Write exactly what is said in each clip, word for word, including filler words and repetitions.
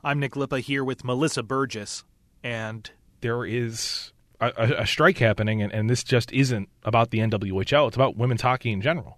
I'm Nick Lippa here with Melissa Burgess, and there is a, a, a strike happening, and, and this just isn't about the N W H L. It's about women's hockey in general.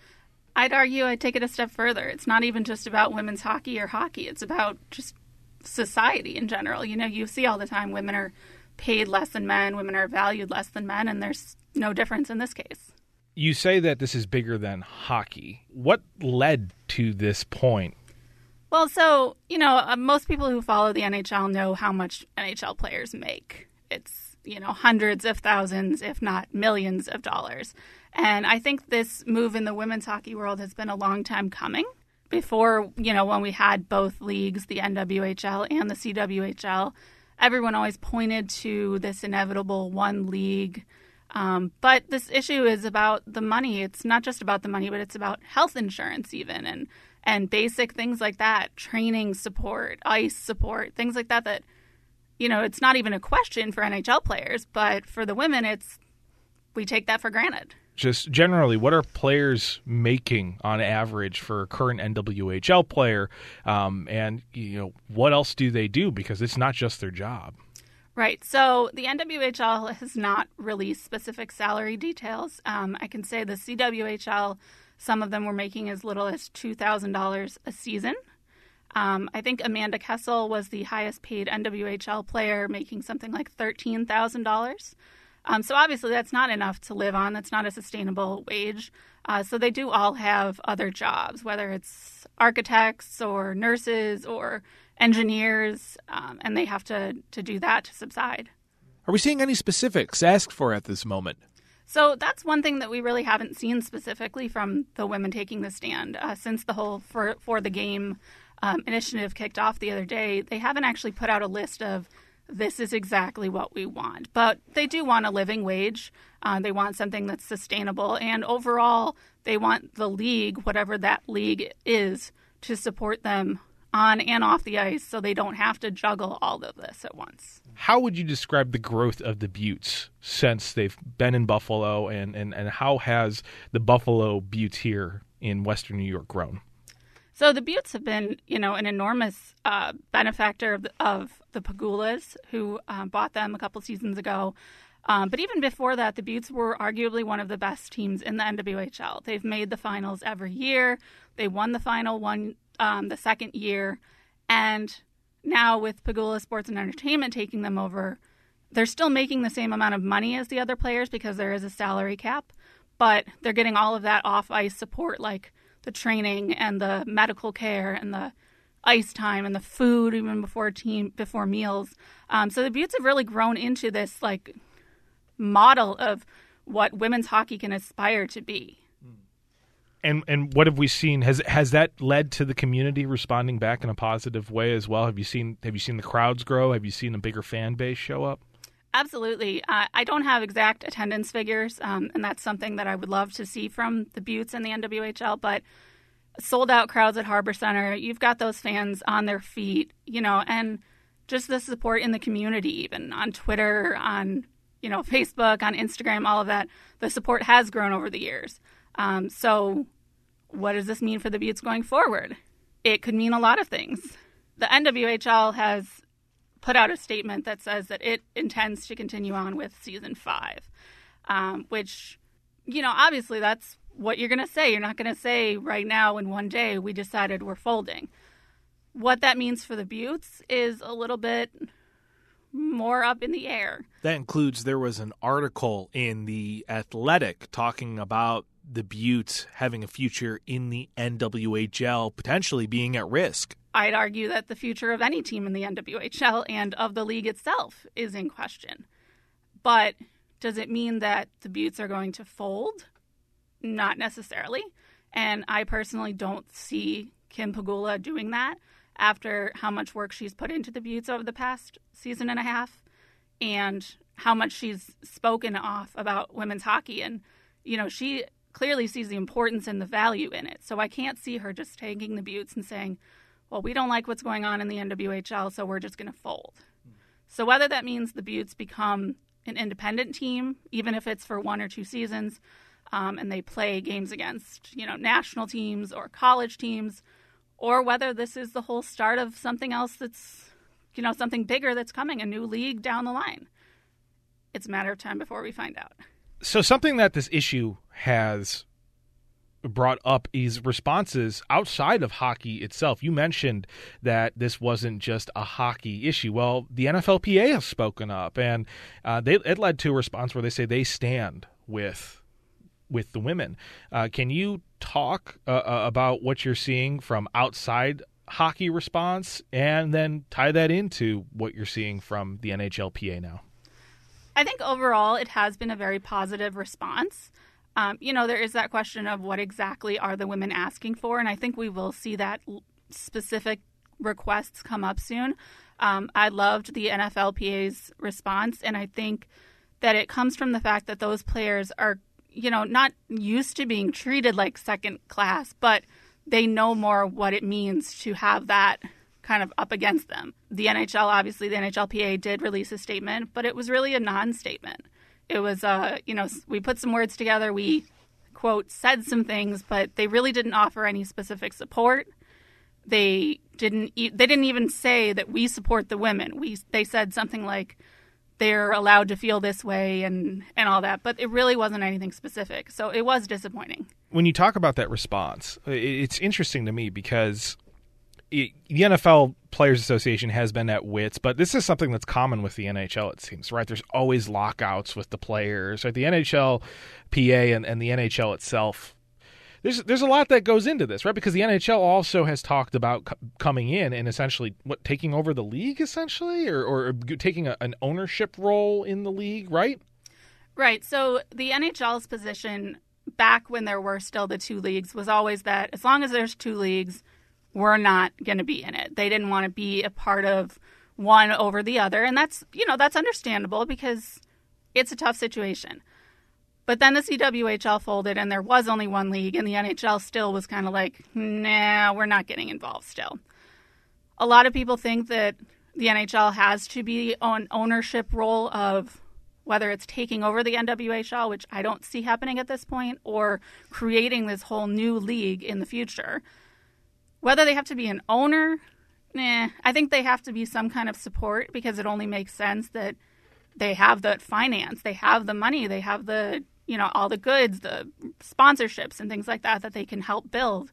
I'd argue I'd take it a step further. It's not even just about women's hockey or hockey. It's about just society in general. You know, you see all the time women are paid less than men, women are valued less than men, and there's no difference in this case. You say that this is bigger than hockey. What led to this point? Well, so, you know, uh, most people who follow the N H L know how much N H L players make. It's, you know, hundreds of thousands, if not millions of dollars. And I think this move in the women's hockey world has been a long time coming. Before, you know, when we had both leagues, the N W H L and the C W H L, everyone always pointed to this inevitable one league. Um, but this issue is about the money. It's not just about the money, but it's about health insurance even, and and basic things like that, training support, ice support, things like that that, you know, it's not even a question for N H L players, but for the women, it's we take that for granted. Just generally, what are players making on average for a current N W H L player? Um, and, you know, what else do they do? Because it's not just their job. Right. So the N W H L has not released specific salary details. Um, I can say the C W H L, some of them were making as little as two thousand dollars a season. Um, I think Amanda Kessel was the highest paid N W H L player, making something like thirteen thousand dollars. Um, so obviously that's not enough to live on. That's not a sustainable wage. Uh, so they do all have other jobs, whether it's architects or nurses or engineers, um, and they have to, to do that to subside. Are we seeing any specifics asked for at this moment? So that's one thing that we really haven't seen specifically from the women taking the stand. Uh, since the whole For, for the Game um, initiative kicked off the other day, they haven't actually put out a list of this is exactly what we want. But they do want a living wage. Uh, they want something that's sustainable. And overall, they want the league, whatever that league is, to support them on and off the ice so they don't have to juggle all of this at once. How would you describe the growth of the Beauts since they've been in Buffalo, and, and, and how has the Buffalo Beauts here in Western New York grown? So the Beauts have been, you know, an enormous uh, benefactor of the, of the Pegulas, who uh, bought them a couple seasons ago. Um, but even before that, the Beauts were arguably one of the best teams in the N W H L. They've made the finals every year. They won the final one um, the second year. And now with Pegula Sports and Entertainment taking them over, they're still making the same amount of money as the other players because there is a salary cap. But they're getting all of that off-ice support, like the training and the medical care and the ice time and the food even before team before meals. Um, so the Beauts have really grown into this like model of what women's hockey can aspire to be. And and what have we seen? Has has that led to the community responding back in a positive way as well? Have you seen have you seen the crowds grow? Have you seen a bigger fan base show up? Absolutely. Uh, I don't have exact attendance figures, um, and that's something that I would love to see from the Beauts and the N W H L, but sold-out crowds at Harbor Center, you've got those fans on their feet, you know, and just the support in the community, even on Twitter, on, you know, Facebook, on Instagram, all of that. The support has grown over the years. Um, so what does this mean for the Beauts going forward? It could mean a lot of things. The N W H L has put out a statement that says that it intends to continue on with season five, um, which, you know, obviously that's what you're going to say. You're not going to say right now in one day we decided we're folding. What that means for the Beauts is a little bit more up in the air. That includes there was an article in The Athletic talking about the Beauts having a future in the N W H L, potentially being at risk. I'd argue that the future of any team in the N W H L and of the league itself is in question. But does it mean that the Beauts are going to fold? Not necessarily. And I personally don't see Kim Pegula doing that after how much work she's put into the Beauts over the past season and a half and how much she's spoken off about women's hockey. And, you know, she clearly sees the importance and the value in it. So I can't see her just taking the Beauts and saying, well, we don't like what's going on in the N W H L, so we're just going to fold. Mm. So whether that means the Beauts become an independent team, even if it's for one or two seasons, um, and they play games against, you know, national teams or college teams, or whether this is the whole start of something else that's, you know, something bigger that's coming, a new league down the line. It's a matter of time before we find out. So something that this issue has brought up is responses outside of hockey itself. You mentioned that this wasn't just a hockey issue. Well, the N F L P A has spoken up, and uh, they, it led to a response where they say they stand with with the women. Uh, can you talk uh, uh, about what you're seeing from outside hockey response, and then tie that into what you're seeing from the N H L P A now? I think overall it has been a very positive response. Um, you know, there is that question of what exactly are the women asking for, and I think we will see that specific requests come up soon. Um, I loved the N F L P A's response, and I think that it comes from the fact that those players are, you know, not used to being treated like second class, but they know more what it means to have that kind of up against them. The N H L, obviously, the N H L P A did release a statement, but it was really a non-statement. It was, uh, you know, we put some words together, we, quote, said some things, but they really didn't offer any specific support. They didn't e- they didn't even say that we support the women. We They said something like they're allowed to feel this way and, and all that, but it really wasn't anything specific. So it was disappointing. When you talk about that response, it's interesting to me because it, the N F L Players Association has been at wits, but this is something that's common with the N H L, it seems, right? There's always lockouts with the players, right? The N H L P A and, and the N H L itself, there's there's a lot that goes into this, right? Because the N H L also has talked about c- coming in and essentially what taking over the league, essentially, or, or taking a, an ownership role in the league, right? Right. So the N H L's position back when there were still the two leagues was always that as long as there's two leagues, we're not going to be in it. They didn't want to be a part of one over the other. And that's, you know, that's understandable because it's a tough situation. But then the C W H L folded and there was only one league and the N H L still was kind of like, nah, we're not getting involved still. A lot of people think that the N H L has to be on ownership role of whether it's taking over the N W H L, which I don't see happening at this point, or creating this whole new league in the future. Whether they have to be an owner, nah, I think they have to be some kind of support because it only makes sense that they have the finance, they have the money, they have the, you know, all the goods, the sponsorships and things like that that they can help build.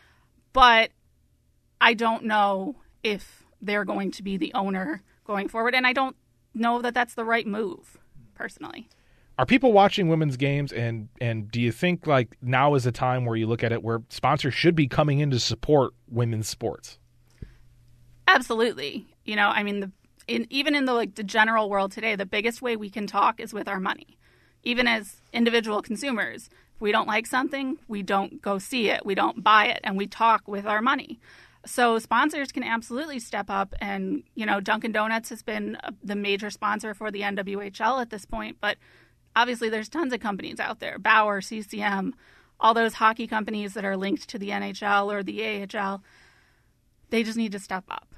But I don't know if they're going to be the owner going forward, and I don't know that that's the right move, personally. Are people watching women's games, and, and do you think like now is a time where you look at it where sponsors should be coming in to support women's sports? Absolutely. You know, I mean, the, in, even in the like the general world today, the biggest way we can talk is with our money. Even as individual consumers, if we don't like something, we don't go see it, we don't buy it, and we talk with our money. So sponsors can absolutely step up, and you know, Dunkin' Donuts has been the major sponsor for the N W H L at this point, but obviously, there's tons of companies out there, Bauer, C C M, all those hockey companies that are linked to the N H L or the A H L. They just need to step up.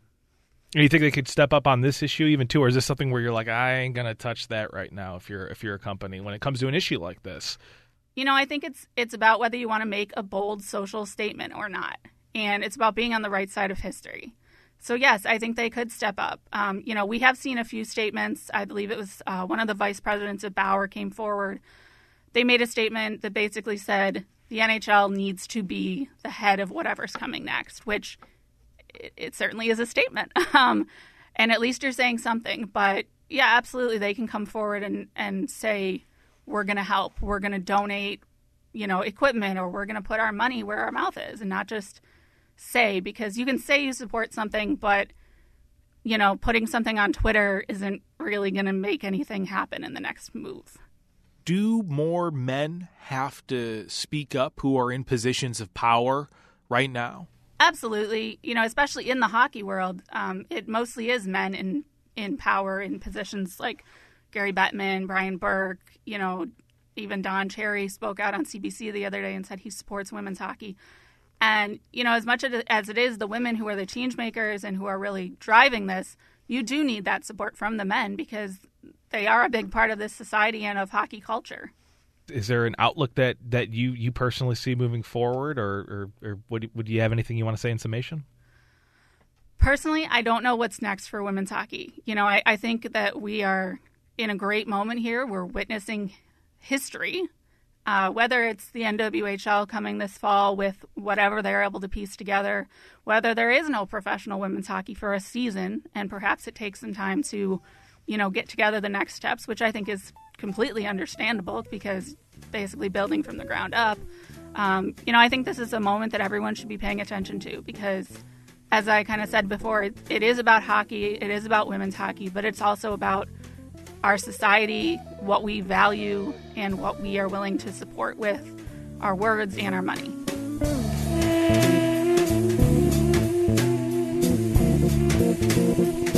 Do you think they could step up on this issue even too, or is this something where you're like, I ain't gonna touch that right now if you're if you're a company when it comes to an issue like this? You know, I think it's it's about whether you want to make a bold social statement or not, and it's about being on the right side of history. So, yes, I think they could step up. Um, you know, we have seen a few statements. I believe it was uh, one of the vice presidents of Bauer came forward. They made a statement that basically said the N H L needs to be the head of whatever's coming next, which it, it certainly is a statement. Um, and at least you're saying something. But, yeah, absolutely, they can come forward and, and say, we're going to help. We're going to donate, you know, equipment, or we're going to put our money where our mouth is, and not just say, because you can say you support something, but, you know, putting something on Twitter isn't really going to make anything happen in the next move. Do more men have to speak up who are in positions of power right now? Absolutely. You know, especially in the hockey world, um, it mostly is men in, in power in positions like Gary Bettman, Brian Burke, you know, even Don Cherry spoke out on C B C the other day and said he supports women's hockey. And, you know, as much as it is the women who are the change makers and who are really driving this, you do need that support from the men because they are a big part of this society and of hockey culture. Is there an outlook that, that you, you personally see moving forward, or, or, or would, would you have anything you want to say in summation? Personally, I don't know what's next for women's hockey. You know, I, I think that we are in a great moment here. We're witnessing history, uh, whether it's the N W H L coming this fall with whatever they're able to piece together, whether there is no professional women's hockey for a season, and perhaps it takes some time to, you know, get together the next steps, which I think is completely understandable because basically building from the ground up. Um, you know, I think this is a moment that everyone should be paying attention to because, as I kind of said before, it, it is about hockey, it is about women's hockey, but it's also about our society, what we value, and what we are willing to support with our words and our money. Thank you.